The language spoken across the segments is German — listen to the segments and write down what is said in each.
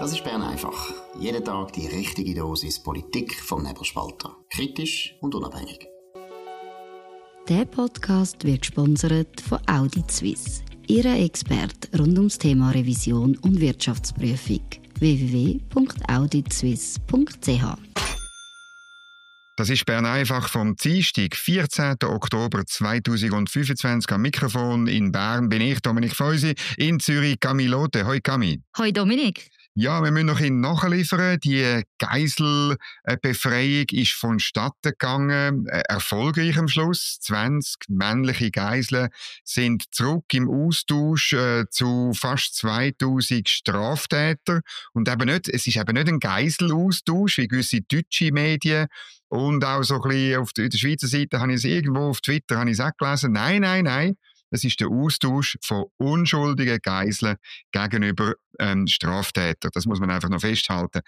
Das ist Bern einfach. Jeden Tag die richtige Dosis Politik vom Nebelspalter. Kritisch und unabhängig. Der Podcast wird gesponsert von Audit Suisse, Ihrer Experte rund ums Thema Revision und Wirtschaftsprüfung. www.auditsuisse.ch. Das ist Bern einfach vom Dienstag, 14. Oktober 2025. Am Mikrofon in Bern bin ich, Dominik Feusi, in Zürich Camille Lotte. Hoi Camille. Hoi Dominik. Ja, wir müssen noch nachliefern. Die Geiselbefreiung ist vonstatten gegangen, erfolgreich am Schluss. 20 männliche Geiseln sind zurück im Austausch zu fast 2000 Straftätern. Und es ist eben nicht ein Geiselaustausch, wie gewisse deutsche Medien. Und auch so ein bisschen auf der Schweizer Seite habe ich es irgendwo auf Twitter auch gelesen. Nein. Es ist der Austausch von unschuldigen Geiseln gegenüber Straftätern. Das muss man einfach noch festhalten.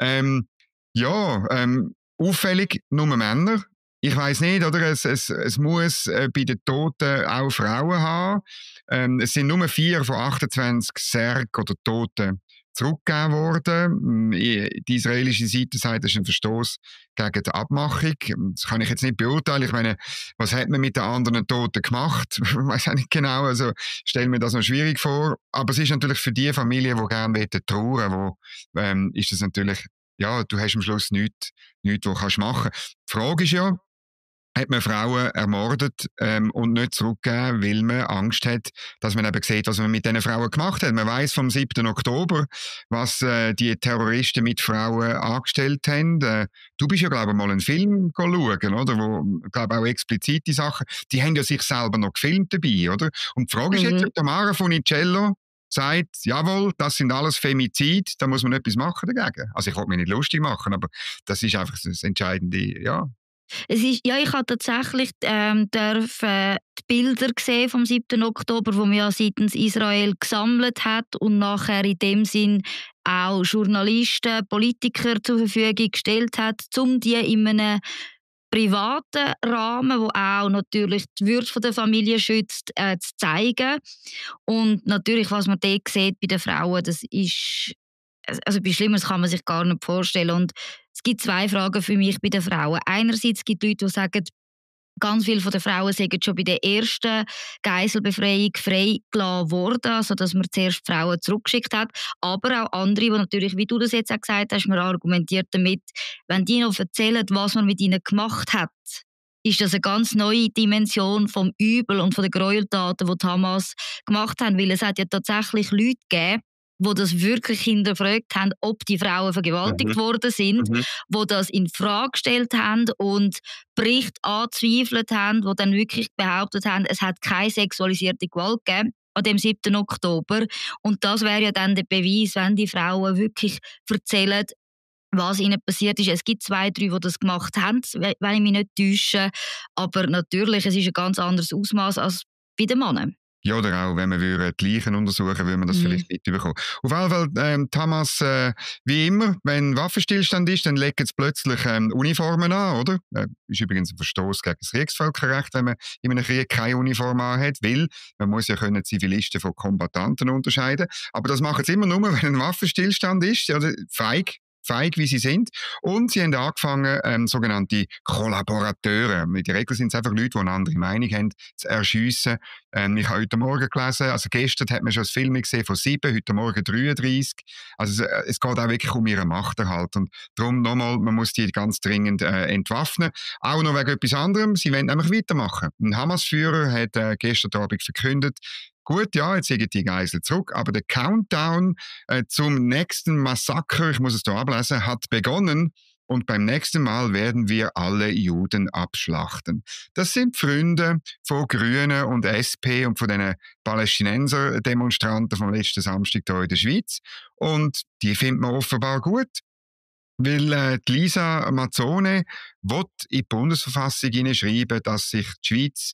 Auffällig nur Männer. Ich weiss nicht, oder? Es muss bei den Toten auch Frauen haben. Es sind nur 4 von 28 Särgen oder Toten zurückgegeben worden. Die israelische Seite sagt, das ist ein Verstoß gegen die Abmachung. Das kann ich jetzt nicht beurteilen. Ich meine, was hat man mit den anderen Toten gemacht? Ich weiss auch nicht genau. Also, stelle mir das noch schwierig vor. Aber es ist natürlich für die Familie, die gerne trauern wollen, ist das natürlich, ja, du hast am Schluss nichts, was du machen kannst. Die Frage ist ja, hat man Frauen ermordet und nicht zurückgegeben, weil man Angst hat, dass man eben sieht, was man mit diesen Frauen gemacht hat. Man weiss vom 7. Oktober, was die Terroristen mit Frauen angestellt haben. Du bist ja, glaube ich, mal einen Film schauen, oder? Wo, glaube auch explizite Sachen. Die haben ja sich selber noch gefilmt dabei, oder? Und die Frage ist jetzt, ob Tamara Funicello sagt, jawohl, das sind alles Femizid, da muss man etwas machen dagegen. Also ich will mich nicht lustig machen, aber das ist einfach das Entscheidende, ja. Ich habe tatsächlich die Bilder gesehen vom 7. Oktober, die man ja seitens Israel gesammelt hat und nachher in dem Sinn auch Journalisten, Politiker zur Verfügung gestellt hat, um die in einem privaten Rahmen, wo auch natürlich die Würde der Familie schützt, zu zeigen. Und natürlich, was man dort sieht bei den Frauen, das ist, also bei Schlimmeres kann man sich gar nicht vorstellen. Und es gibt 2 Fragen für mich bei den Frauen. Einerseits gibt es Leute, die sagen, ganz viele von den Frauen sind schon bei der ersten Geiselbefreiung freigelassen worden, also dass man zuerst die Frauen zurückgeschickt hat. Aber auch andere, die natürlich, wie du das jetzt auch gesagt hast, man argumentiert damit, wenn die noch erzählen, was man mit ihnen gemacht hat, ist das eine ganz neue Dimension vom Übel und von den Gräueltaten, die Hamas gemacht haben. Weil es hat ja tatsächlich Leute gegeben, die das wirklich hinterfragt haben, ob die Frauen vergewaltigt worden sind, die das in Frage gestellt haben und Berichte angezweifelt haben, die dann wirklich behauptet haben, es hat keine sexualisierte Gewalt gegeben an dem 7. Oktober. Und das wäre ja dann der Beweis, wenn die Frauen wirklich erzählen, was ihnen passiert ist. Es gibt 2, 3, die das gemacht haben, wenn ich mich nicht täusche. Aber natürlich, es ist ein ganz anderes Ausmaß als bei den Männern. Ja, oder auch, wenn man die Leichen untersuchen würde, man das vielleicht mitbekommen. Auf jeden Fall, Hamas, wie immer, wenn Waffenstillstand ist, dann legen sie plötzlich Uniformen an, oder? Ist übrigens ein Verstoß gegen das Kriegsvölkerrecht, wenn man in einem Krieg keine Uniform anhat, weil man muss ja können Zivilisten von Kombattanten unterscheiden. Aber das machen sie immer nur, wenn ein Waffenstillstand ist, also feig, wie sie sind. Und sie haben angefangen, sogenannte Kollaborateure, in der Regel sind es einfach Leute, die eine andere Meinung haben, zu erschiessen. Ich habe heute Morgen gelesen, also gestern hat man schon das Film gesehen von 7, heute Morgen 33. Also es geht auch wirklich um ihren Machterhalt. Und darum nochmal, man muss die ganz dringend entwaffnen. Auch noch wegen etwas anderem, sie wollen nämlich weitermachen. Ein Hamas-Führer hat gestern Abend verkündet, gut, ja, jetzt sind die Geiseln zurück, aber der Countdown zum nächsten Massaker, ich muss es hier ablesen, hat begonnen und beim nächsten Mal werden wir alle Juden abschlachten. Das sind Freunde von Grünen und SP und von den Palästinenser-Demonstranten vom letzten Samstag hier in der Schweiz und die findet man offenbar gut. Weil die Lisa Mazzone will in die Bundesverfassung hineinschreiben, dass sich die Schweiz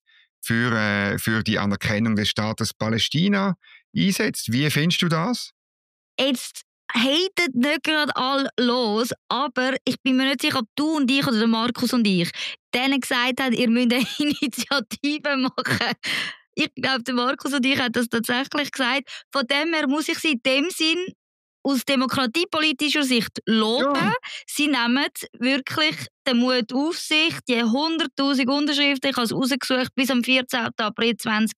für die Anerkennung des Staates Palästina einsetzt. Wie findest du das? Jetzt hatet nicht gerade alle los, aber ich bin mir nicht sicher, ob du und ich oder der Markus und ich denen gesagt haben, ihr müsst eine Initiative machen. Ich glaube, der Markus und ich haben das tatsächlich gesagt. Von dem her muss ich sie in dem Sinn aus demokratiepolitischer Sicht loben. Ja. Sie nehmen wirklich den Mut auf sich, die 100'000 Unterschriften, ich habe es rausgesucht, bis am 14. April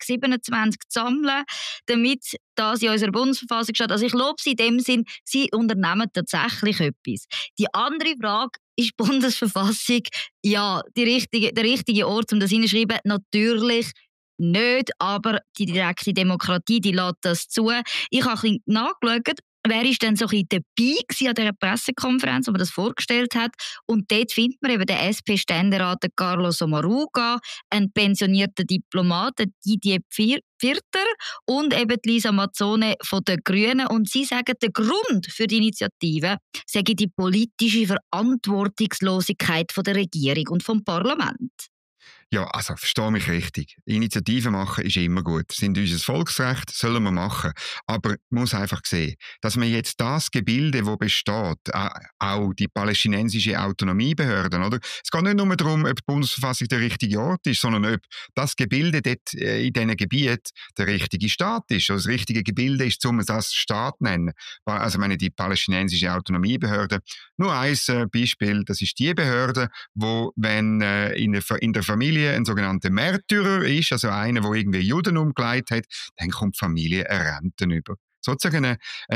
2027 zu sammeln, damit das in unserer Bundesverfassung steht. Also ich lobe sie in dem Sinn, sie unternehmen tatsächlich etwas. Die andere Frage, ist die Bundesverfassung der richtige Ort, um das hineinzuschreiben? Natürlich nicht, aber die direkte Demokratie, die lässt das zu. Ich habe ein bisschen nachgeschaut, wer ist denn so ein bisschen dabei an dieser Pressekonferenz, wo man das vorgestellt hat. Und dort findet man eben den SP-Ständerat Carlos Sommaruga, einen pensionierten Diplomaten, Didier Vierter und eben Lisa Mazzone von den Grünen. Und sie sagen, der Grund für die Initiative sei die politische Verantwortungslosigkeit von der Regierung und vom Parlament. Ja, also verstehe mich richtig. Initiativen machen ist immer gut. Das sind unser Volksrecht, sollen wir machen. Aber man muss einfach sehen, dass man jetzt das Gebilde, das besteht, auch die palästinensische Autonomiebehörde, oder? Es geht nicht nur darum, ob die Bundesverfassung der richtige Ort ist, sondern ob das Gebilde dort in diesen Gebieten der richtige Staat ist. Also das richtige Gebilde ist, um es als Staat zu nennen. Also ich meine, die palästinensische Autonomiebehörde. Nur ein Beispiel, das ist die Behörde, wo, wenn in der Familie ein sogenannter Märtyrer ist, also einer, der irgendwie Juden umgelegt hat, dann kommt die Familie eine Rente über. Sozusagen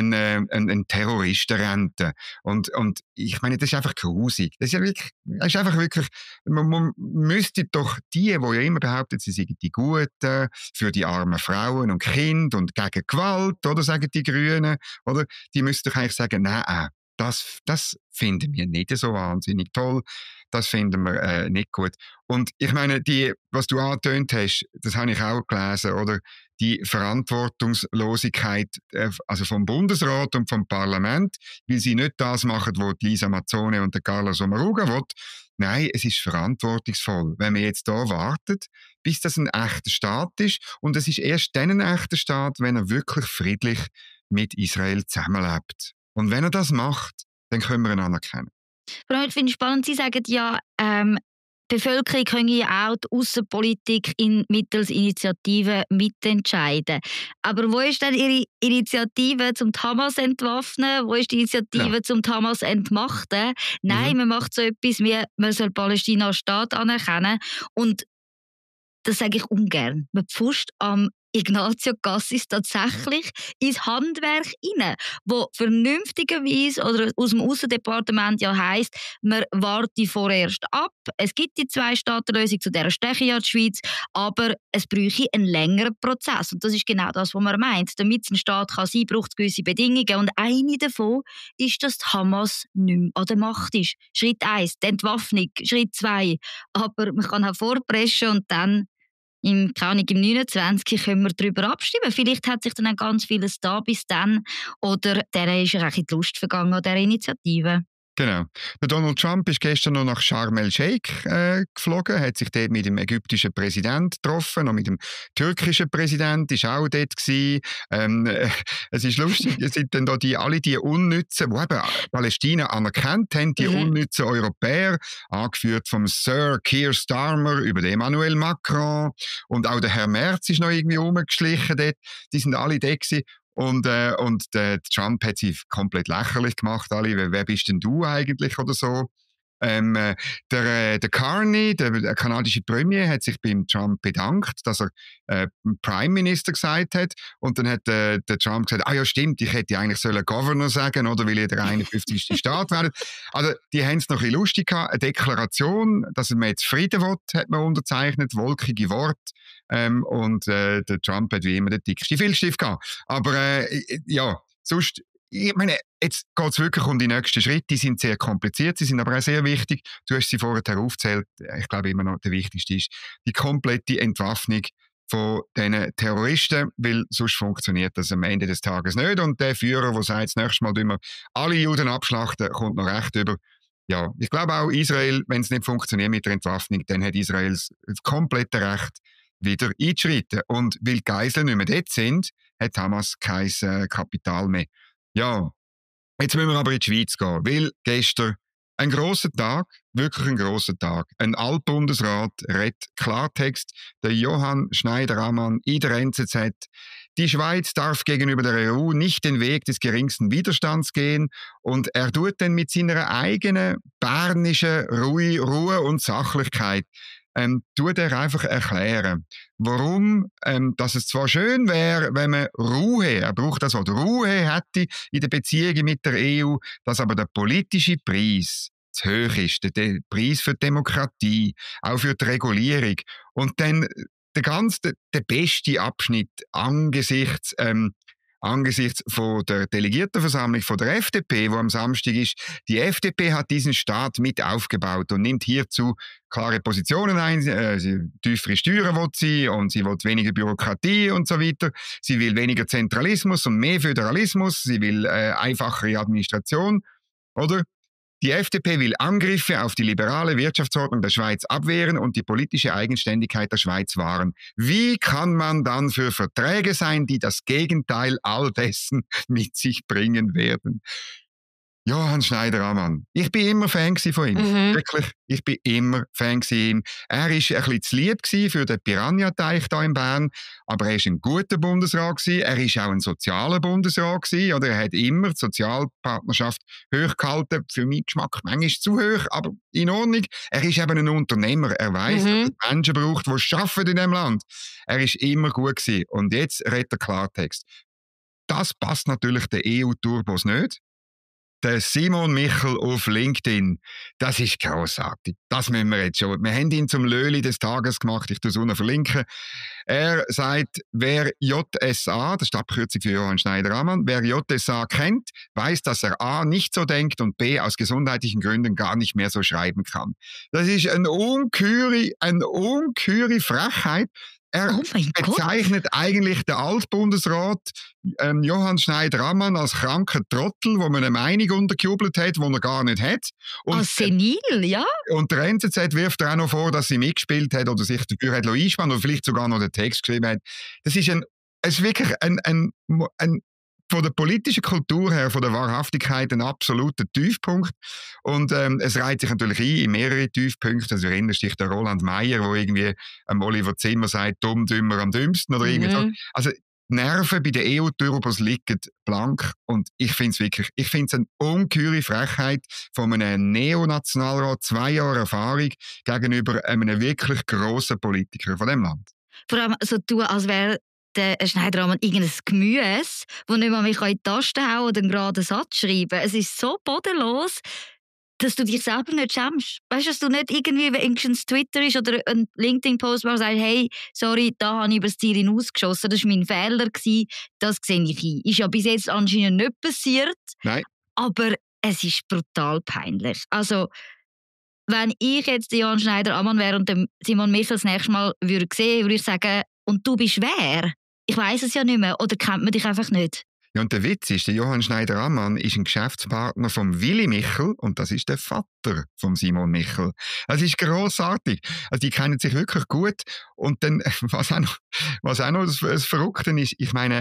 eine Terroristenrente. Und ich meine, das ist einfach grusig. Das ist einfach wirklich, man müsste doch die ja immer behaupten, sie seien die Guten für die armen Frauen und Kinder und gegen Gewalt, oder sagen die Grünen, oder? Die müssten doch eigentlich sagen, nein, das finden wir nicht so wahnsinnig toll. Das finden wir nicht gut. Und ich meine, was du angetönt hast, das habe ich auch gelesen, oder? Die Verantwortungslosigkeit also vom Bundesrat und vom Parlament, weil sie nicht das machen, was Lisa Mazzone und der Carlos Sommaruga wollen. Nein, es ist verantwortungsvoll, wenn man jetzt da wartet, bis das ein echter Staat ist. Und es ist erst dann ein echter Staat, wenn er wirklich friedlich mit Israel zusammenlebt. Und wenn er das macht, dann können wir ihn anerkennen. Ich finde es spannend, Sie sagen ja, die Bevölkerung könne ja auch die Aussenpolitik mittels Initiativen mitentscheiden. Aber wo ist denn Ihre Initiative zum Hamas entwaffnen? Wo ist die Initiative zum Hamas entmachten? Nein, man macht so etwas wie, man soll Palästina als Staat anerkennen. Und das sage ich ungern. Man pfuscht am Ignazio Cassis tatsächlich ins Handwerk hinein, wo vernünftigerweise oder aus dem Aussendepartement ja heisst, man warte vorerst ab. Es gibt die Zwei-Staaten-Lösung, zu der steche ja die Schweiz, aber es bräuchte einen längeren Prozess. Und das ist genau das, was man meint. Damit es ein Staat kann sein, braucht es gewisse Bedingungen. Und eine davon ist, dass die Hamas nicht mehr an der Macht ist. Schritt 1, die Entwaffnung. Schritt 2, aber man kann auch vorpreschen und dann im 29 können wir darüber abstimmen. Vielleicht hat sich dann auch ganz vieles da bis dann. Oder der ist ja auch in die Lust vergangen an dieser Initiative. Genau. Der Donald Trump ist gestern noch nach Sharm el-Sheikh geflogen, hat sich dort mit dem ägyptischen Präsidenten getroffen, und mit dem türkischen Präsidenten ist auch dort gewesen. Es ist lustig, es sind dann da alle die Unnützen, die eben Palästina anerkannt haben, die unnützen Europäer, angeführt vom Sir Keir Starmer über den Emmanuel Macron, und auch der Herr Merz ist noch irgendwie rumgeschlichen dort. Die sind alle dort gewesen. Und der Trump hat sie komplett lächerlich gemacht, alle. Wer bist denn du eigentlich oder so? Der Carney, der kanadische Premier, hat sich beim Trump bedankt, dass er Prime Minister gesagt hat. Und dann hat der Trump gesagt, ja stimmt, ich hätte eigentlich Governor sagen, oder, weil ihr der 51. Staat werdet. Also die haben es noch ein bisschen lustig gehabt. Eine Deklaration, dass man jetzt Frieden will, hat man unterzeichnet, wolkige Worte. Und der Trump hat wie immer den dicksten Filzstift gehabt. Aber ja, sonst, ich meine, jetzt geht es wirklich um die nächsten Schritte. Die sind sehr kompliziert, sie sind aber auch sehr wichtig. Du hast sie vorher aufgezählt. Ich glaube immer noch, der wichtigste ist die komplette Entwaffnung von diesen Terroristen, weil sonst funktioniert das am Ende des Tages nicht. Und der Führer, der sagt, das nächste Mal tun wir alle Juden abschlachten, kommt noch recht über. Ja, ich glaube auch Israel, wenn es nicht funktioniert mit der Entwaffnung, dann hat Israel das komplette Recht, wieder einzuschreiten. Und weil die Geiseln nicht mehr dort sind, hat Hamas kein Kapital mehr. Ja, jetzt müssen wir aber in die Schweiz gehen, weil gestern ein grosser Tag, wirklich ein grosser Tag. Ein Altbundesrat redet Klartext. Der Johann Schneider-Ammann in der NZZ. die Schweiz darf gegenüber der EU nicht den Weg des geringsten Widerstands gehen. Und er tut dann mit seiner eigenen bernischen Ruhe und Sachlichkeit tut er einfach erklären, warum dass es zwar schön wäre, wenn man Ruhe, er braucht das Wort, Ruhe hätte in den Beziehungen mit der EU, dass aber der politische Preis zu hoch ist, der Preis für die Demokratie, auch für die Regulierung. Und dann der beste Abschnitt angesichts von der Delegiertenversammlung von der FDP, wo am Samstag ist, die FDP hat diesen Staat mit aufgebaut und nimmt hierzu klare Positionen ein. Sie tiefere Steuern will sie und sie will weniger Bürokratie und so weiter. Sie will weniger Zentralismus und mehr Föderalismus. Sie will einfachere Administration, oder? Die FDP will Angriffe auf die liberale Wirtschaftsordnung der Schweiz abwehren und die politische Eigenständigkeit der Schweiz wahren. Wie kann man dann für Verträge sein, die das Gegenteil all dessen mit sich bringen werden? Johann Schneider-Ammann. Ich bin immer Fan von ihm. Wirklich, ich bin immer Fan von ihm. Er war ein bisschen zu lieb für den Piranha-Teich hier in Bern, aber er war ein guter Bundesrat gewesen. Er war auch ein sozialer Bundesrat gewesen, oder er hat immer die Sozialpartnerschaft hochgehalten. Für meinen Geschmack manchmal zu hoch, aber in Ordnung. Er ist eben ein Unternehmer. Er weiss, dass es Menschen braucht, die arbeiten in diesem Land. Er war immer gut gewesen. Und jetzt redet er Klartext. Das passt natürlich den EU-Turbos nicht. Der Simon Michel auf LinkedIn, das ist grossartig. Das müssen wir jetzt schon. Wir haben ihn zum Löli des Tages gemacht. Ich tue es unten verlinken. Er sagt, wer JSA, das ist die Abkürzung für Johann Schneider-Ammann, wer JSA kennt, weiß, dass er A, nicht so denkt und B, aus gesundheitlichen Gründen gar nicht mehr so schreiben kann. Das ist eine ungeheure Frechheit. Er bezeichnet eigentlich den Altbundesrat Johann Schneider-Ammann als kranken Trottel, wo man eine Meinung untergejubelt hat, die er gar nicht hat. Und, als senil, ja. Und der NZZ wirft er auch noch vor, dass sie mitgespielt hat oder sich dafür hat einspannen oder vielleicht sogar noch den Text geschrieben hat. Das ist wirklich ein von der politischen Kultur her, von der Wahrhaftigkeit, ein absoluter Tiefpunkt. Und es reiht sich natürlich ein in mehrere Tiefpunkte. Also erinnerst dich der Roland Meyer, wo irgendwie Oliver Zimmer sagt, dumm, dümmer, am dümmsten oder irgendwie so. Also die Nerven bei den EU-Turbos liegen blank und ich finde es eine ungeheure Frechheit von einem Neonationalrat, 2 Jahre Erfahrung gegenüber einem wirklich grossen Politiker von dem Land. Vor allem so tun, als wäre der Schneider-Ammann irgendein Gemüse, das nicht mal mehr in die Taste hauen oder einen geraden Satz schreiben. Es ist so bodenlos, dass du dich selber nicht schämst. Weißt du, dass du nicht irgendwie, wenn irgendein Twitter ist oder ein LinkedIn-Post, wo du sagst, hey, sorry, da habe ich über das Ziel hinausgeschossen, das war mein Fehler, das sehe ich ein. Ist ja bis jetzt anscheinend nicht passiert. Nein. Aber es ist brutal peinlich. Also, wenn ich jetzt Johann Schneider-Ammann wäre und Simon Michel das nächste Mal würde sehen, würde ich sagen, und du bist wer? Ich weiss es ja nicht mehr. Oder kennt man dich einfach nicht? Ja, und der Witz ist, der Johann Schneider-Ammann ist ein Geschäftspartner von Willy Michel und das ist der Vater von Simon Michel. Das ist grossartig. Also die kennen sich wirklich gut. Und dann, was auch noch das Verrückte ist, ich meine,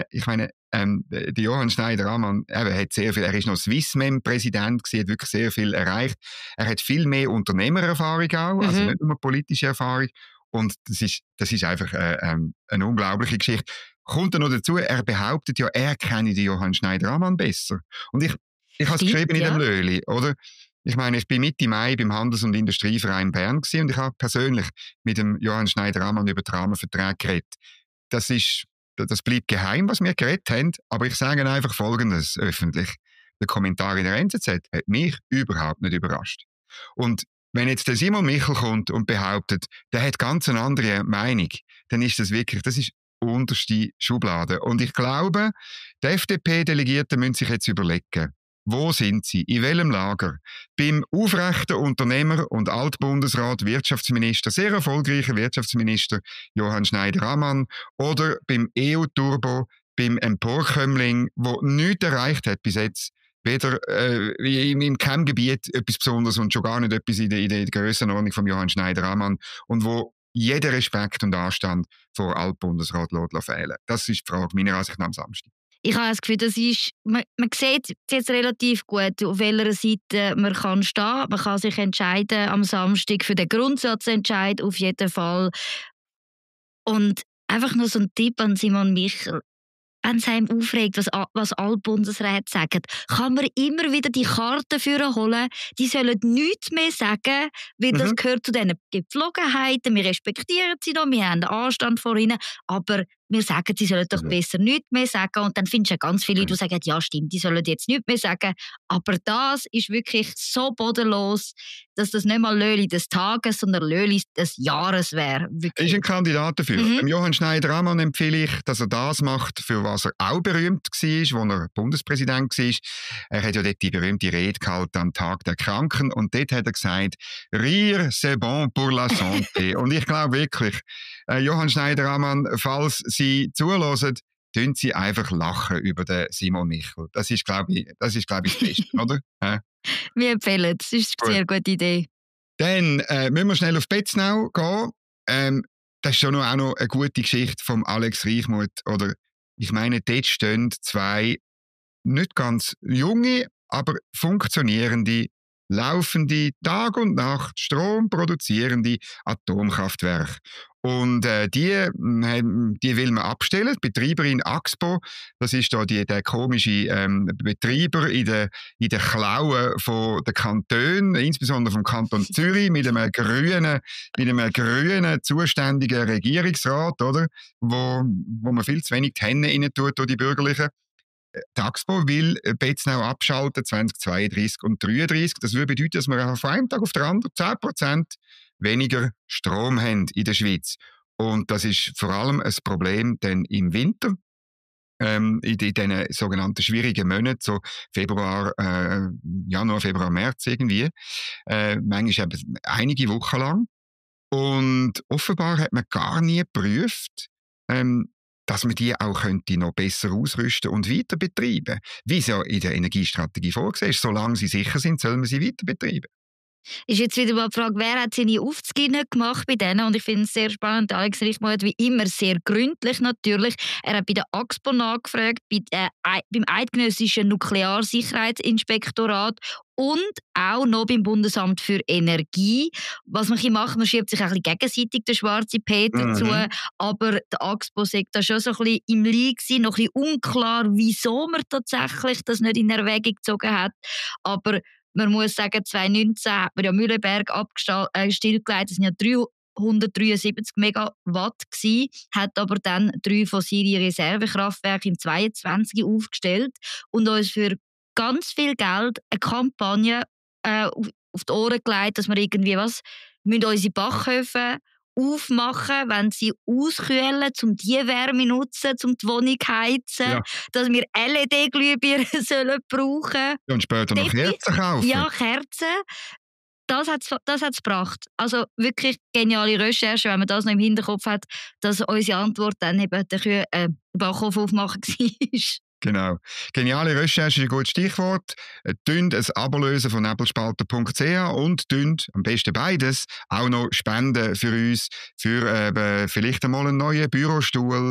der Johann Schneider-Ammann, er ist noch Swissmem-Präsident gewesen, hat wirklich sehr viel erreicht. Er hat viel mehr Unternehmererfahrung auch, also nicht nur politische Erfahrung. Und das ist einfach eine unglaubliche Geschichte. Kommt dann noch dazu, er behauptet ja, er kenne den Johann Schneider-Ammann besser. Und ich habe es geschrieben in dem Löli, oder? Ich meine, ich bin Mitte Mai beim Handels- und Industrieverein Bern gewesen und ich habe persönlich mit dem Johann Schneider-Ammann über die Rahmenverträge geredet. Das bleibt geheim, was wir geredet haben, aber ich sage einfach Folgendes öffentlich. Der Kommentar in der NZZ hat mich überhaupt nicht überrascht. Und wenn jetzt der Simon Michel kommt und behauptet, der hat ganz eine andere Meinung, dann ist das ist unterste Schublade. Und ich glaube, die FDP-Delegierten müssen sich jetzt überlegen, wo sind sie, in welchem Lager? Beim aufrechten Unternehmer und Altbundesrat, Wirtschaftsminister, sehr erfolgreicher Wirtschaftsminister Johann Schneider-Ammann oder beim EU-Turbo, beim Emporkömmling, der nichts erreicht hat bis jetzt, weder in keinem Gebiet etwas Besonderes und schon gar nicht etwas in der Grössenordnung von Johann Schneider-Ammann und wo jeder Respekt und Anstand vor Altbundesrat fehlen. Das ist die Frage meiner Ansicht nach am Samstag. Ich habe das Gefühl, man sieht jetzt relativ gut, auf welcher Seite man kann stehen. Man kann sich entscheiden am Samstag für den Grundsatzentscheid auf jeden Fall. Und einfach nur so ein Tipp an Simon Michel. wenn es einem aufregt, was alle Bundesräte sagen, kann man immer wieder die Karten holen. Die sollen nichts mehr sagen, weil das gehört zu diesen Gepflogenheiten. Wir respektieren sie noch, wir haben einen Anstand vor ihnen, aber wir sagen, sie sollen doch besser nichts mehr sagen. Und dann findest du ja ganz viele Leute, die sagen, ja stimmt, die sollen jetzt nichts mehr sagen. Aber das ist wirklich so bodenlos, dass das nicht mal Löli des Tages, sondern Löli des Jahres wäre. Er ist ein Kandidat dafür. Johann Schneider-Ammann empfehle ich, dass er das macht, für was er auch berühmt war, als er Bundespräsident war. Er hat ja dort die berühmte Rede gehalten am Tag der Kranken und dort hat er gesagt, «Rire, c'est bon pour la santé». Und ich glaube wirklich, Johann Schneider-Ammann, falls Sie zulassen, tun Sie einfach lachen über den Simon Michel. Das ist, glaube ich, das Beste, oder? Wir empfehlen es. Das ist eine sehr gute Idee. Dann müssen wir schnell auf Betznau gehen. Das ist schon auch noch eine gute Geschichte von Alex Reichmuth. Oder ich meine, dort stehen zwei nicht ganz junge, aber funktionierende, laufende, Tag und Nacht Strom produzierende Atomkraftwerke. Und die will man abstellen. Die Betreiberin Axpo, das ist da der komische Betreiber in den Klauen der Kantone, insbesondere vom Kanton Zürich, mit einem grünen zuständigen Regierungsrat, oder? Wo man viel zu wenig die Hände rein tut durch die Bürgerlichen. Die Axpo will Betznau abschalten 2032 und 2033. Das würde bedeuten, dass wir von einem Tag auf den anderen 10% weniger Strom haben in der Schweiz. Und das ist vor allem ein Problem dann im Winter, in diesen sogenannten schwierigen Monaten, so Januar, Februar, März irgendwie, manchmal eben einige Wochen lang. Und offenbar hat man gar nie geprüft, dass man die auch könnte noch besser ausrüsten und weiter betreiben. Wie es ja in der Energiestrategie vorgesehen ist, solange sie sicher sind, soll man sie weiter betreiben. Ist jetzt wieder mal die Frage, wer hat seine Aufzüge gemacht bei denen? Und ich finde es sehr spannend. Alex Reichmuth wie immer sehr gründlich natürlich. Er hat bei der AXPO nachgefragt, beim Eidgenössischen Nuklearsicherheitsinspektorat und auch noch beim Bundesamt für Energie. Was man macht, man schiebt sich ein bisschen gegenseitig den schwarzen Peter zu, aber der AXPO sagt da schon so ein bisschen im Lieg gewesen, noch ein bisschen unklar, wieso man tatsächlich das nicht in Erwägung gezogen hat. Aber man muss sagen, 2019 hat man ja Mühleberg stillgelegt, das sind ja 373 Megawatt gewesen, hat aber dann 3 fossile Reservekraftwerke im 2022 aufgestellt und uns für ganz viel Geld eine Kampagne auf die Ohren gelegt, dass wir irgendwie unsere Backöfen aufmachen, wenn sie auskühlen, um die Wärme nutzen, um die Wohnung heizen, dass wir LED-Glühbirnen sollen brauchen. Und später noch Kerzen kaufen. Ja, Kerzen. Das hat's gebracht. Also wirklich geniale Recherche, wenn man das noch im Hinterkopf hat, dass unsere Antwort dann eben der Backofen aufmachen war. Genau. Geniale Recherche ist ein gutes Stichwort. Ein Abo lösen von nebelspalter.ch und am besten beides auch noch spenden für uns, für vielleicht einmal einen neuen Bürostuhl,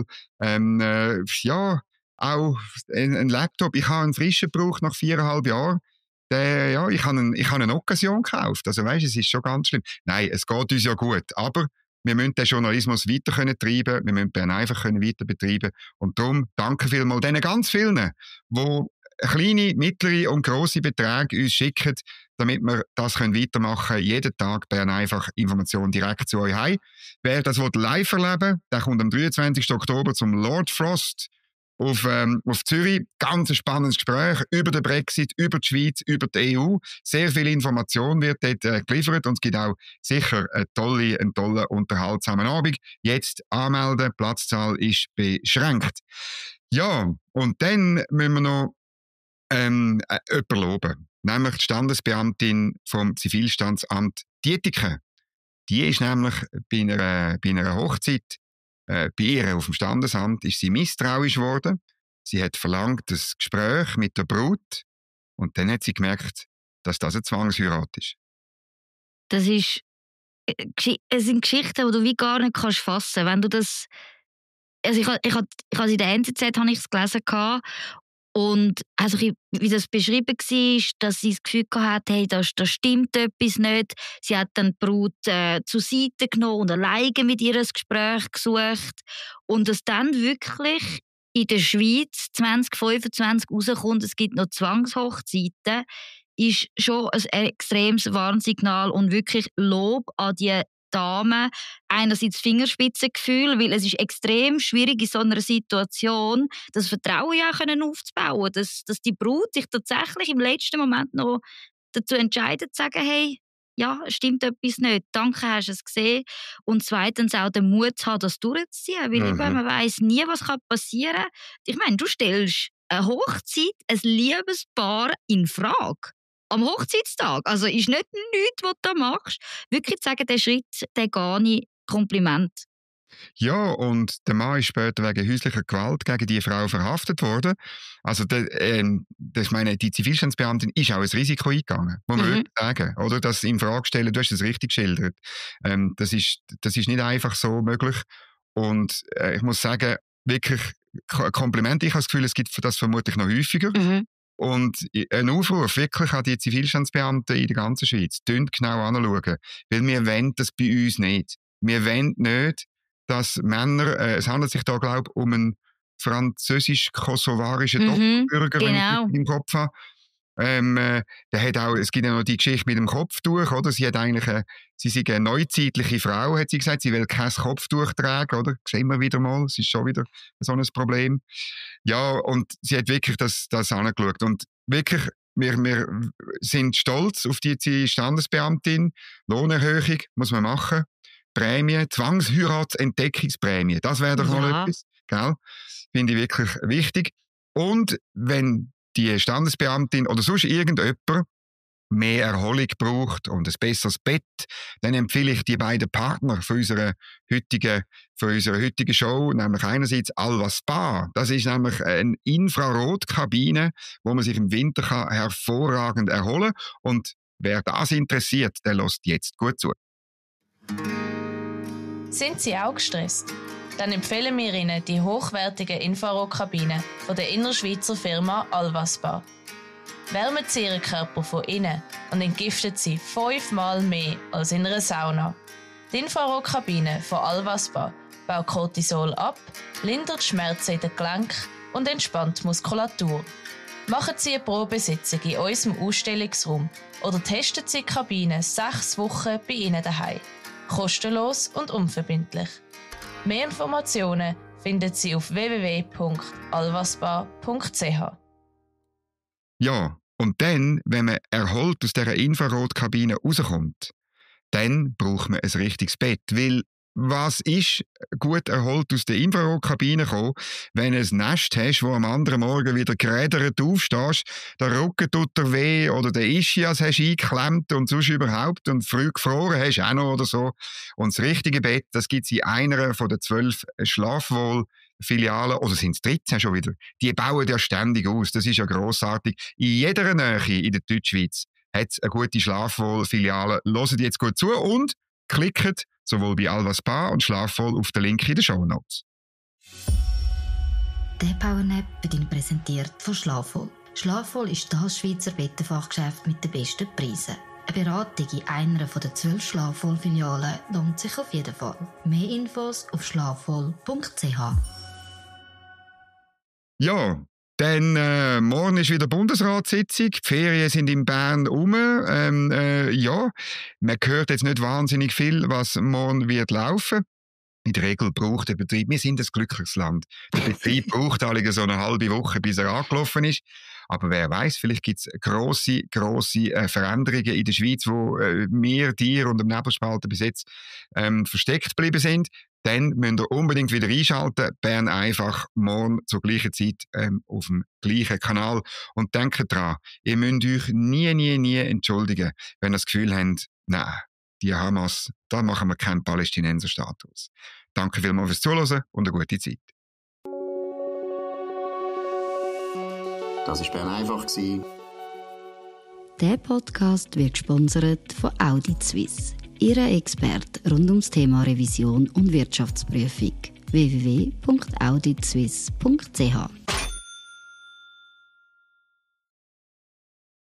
auch einen Laptop. Ich habe einen frischen gebraucht nach 4,5 Jahren. Ich habe eine Occasion gekauft. Also weisst, es ist schon ganz schlimm. Nein, es geht uns ja gut, aber wir müssen den Journalismus weiter treiben, wir müssen Bern einfach weiter betreiben. Und darum danke vielmals denen ganz vielen, die kleine, mittlere und grosse Beträge uns schicken, damit wir das weitermachen können. Jeden Tag Bern einfach Informationen direkt zu euch heim. Wer das live erleben will, der kommt am 23. Oktober zum Lord Frost auf Zürich. Ganz ein spannendes Gespräch über den Brexit, über die Schweiz, über die EU. Sehr viel Information wird dort geliefert und es gibt auch sicher einen tollen, unterhaltsamen Abend. Jetzt anmelden, Platzzahl ist beschränkt. Ja, und dann müssen wir noch jemanden loben, nämlich die Standesbeamtin vom Zivilstandsamt Dietiken. Die ist nämlich bei einer Hochzeit bei ihr auf dem Standesamt ist sie misstrauisch geworden. Sie hat verlangt das Gespräch mit der Brut und dann hat sie gemerkt, dass das eine Zwangsheirat ist. Das ist es sind Geschichten, die du wie gar nicht fassen kannst. Wenn du das, also ich habe in der NZZ habe ich es gelesen und also wie das beschrieben war, dass sie das Gefühl hatte, hey, da stimmt etwas nicht. Sie hat dann die Brut zur Seite genommen und alleine mit ihr ein Gespräch gesucht. Und dass dann wirklich in der Schweiz 2025 rauskommt, es gibt noch Zwangshochzeiten, ist schon ein extremes Warnsignal und wirklich Lob an die Damen. Einerseits Fingerspitzengefühl, weil es ist extrem schwierig in so einer Situation, das Vertrauen ja aufzubauen, dass die Braut sich tatsächlich im letzten Moment noch dazu entscheidet, zu sagen, hey, ja, es stimmt etwas nicht, danke, hast du es gesehen. Und zweitens auch den Mut zu haben, das durchzuziehen, weil eben, man weiss nie, was passieren kann. Ich meine, du stellst eine Hochzeit, ein Liebespaar in Frage. Am Hochzeitstag. Also ist nicht nichts, was du da machst. Wirklich zu sagen, den Schritt, den gehe ich. Kompliment. Ja, und der Mann ist später wegen häuslicher Gewalt gegen die Frau verhaftet worden. Also, ich meine, die Zivilstandsbeamtin ist auch ein Risiko eingegangen, muss man wirklich sagen. Oder das in Frage stellen, du hast es richtig geschildert. Das ist nicht einfach so möglich. Und ich muss sagen, wirklich Kompliment. Ich habe das Gefühl, es gibt das vermutlich noch häufiger. Und ein Aufruf wirklich an die Zivilstandsbeamten in der ganzen Schweiz. Tönt genau anschauen. Weil wir wollen das bei uns nicht. Wir wollen nicht, dass Männer, es handelt sich da, glaube ich, um einen französisch-kosovarischen Doppelbürger, wenn ich es im Kopf habe. Der hat auch, es gibt ja noch die Geschichte mit dem Kopftuch, oder? Sie sei eine neuzeitliche Frau, hat sie gesagt. Sie will kein Kopftuch tragen, oder? Sehen wir wieder mal. Es ist schon wieder so ein Problem. Ja, und sie hat wirklich das angeschaut. Und wirklich, wir sind stolz auf die Standesbeamtin. Lohnerhöhung muss man machen. Prämie, Zwangsheiratsentdeckungsprämie. Das wäre doch mal etwas. Gell? Finde ich wirklich wichtig. Und wenn die Standesbeamtin oder sonst irgendjemand mehr Erholung braucht und ein besseres Bett, dann empfehle ich die beiden Partner für unsere heutige Show, nämlich einerseits Alva Spa. Das ist nämlich eine Infrarotkabine, wo man sich im Winter hervorragend erholen kann. Und wer das interessiert, der hört jetzt gut zu. Sind Sie auch gestresst? Dann empfehlen wir Ihnen die hochwertige Infrarotkabine von der innerschweizer Firma Alva Spa. Wärmen Sie Ihren Körper von innen und entgiftet Sie 5-mal mehr als in einer Sauna. Die Infrarotkabine von Alva Spa baut Cortisol ab, lindert Schmerzen in den Gelenken und entspannt die Muskulatur. Machen Sie eine Probesitzung in unserem Ausstellungsraum oder testen Sie die Kabine 6 Wochen bei Ihnen daheim. Kostenlos und unverbindlich. Mehr Informationen finden Sie auf www.alvaspa.ch. Ja, und dann, wenn man erholt aus dieser Infrarotkabine rauskommt, dann braucht man ein richtiges Bett. Weil was ist gut erholt aus der Infrarotkabine gekommen, wenn du ein Nest hast, wo am anderen Morgen wieder gerädert aufstehst, der Rücken tut dir weh oder der Ischias hast eingeklemmt und sonst überhaupt und früh gefroren hast auch noch oder so. Und das richtige Bett, das gibt es in einer von den 12 Schlafwohl-Filialen, oder sind es 13 schon wieder? Die bauen ja ständig aus, das ist ja grossartig. In jeder Nähe in der Deutschschweiz hat es eine gute Schlafwohl-Filiale. Hört jetzt gut zu und klickt sowohl bei Alva Spa und Schlafwohl auf den Link in den Shownotes. Der PowerNap wird Ihnen präsentiert von Schlafwohl. Schlafwohl ist das Schweizer Bettenfachgeschäft mit den besten Preisen. Eine Beratung in einer der 12 Schlafwohl-Filialen lohnt sich auf jeden Fall. Mehr Infos auf schlafwohl.ch. Ja, dann morgen ist wieder Bundesratssitzung, die Ferien sind in Bern rum. Ja, man hört jetzt nicht wahnsinnig viel, was morgen wird laufen. In der Regel braucht der Betrieb, wir sind ein glückliches Land, der Betrieb braucht alle so eine halbe Woche, bis er angelaufen ist. Aber wer weiß, vielleicht gibt es grosse Veränderungen in der Schweiz, wo wir, dir und dem Nebelspalter bis jetzt versteckt geblieben sind. Dann müsst ihr unbedingt wieder einschalten. Bern einfach morgen zur gleichen Zeit auf dem gleichen Kanal. Und denkt dran, ihr müsst euch nie entschuldigen, wenn ihr das Gefühl habt, nein, die Hamas, da machen wir keinen Palästinenserstatus. Danke vielmals fürs Zuhören und eine gute Zeit. Das war Bern einfach. Der Podcast wird gesponsert von Audit Suisse, Ihre Experte rund ums Thema Revision und Wirtschaftsprüfung. www.auditsuisse.ch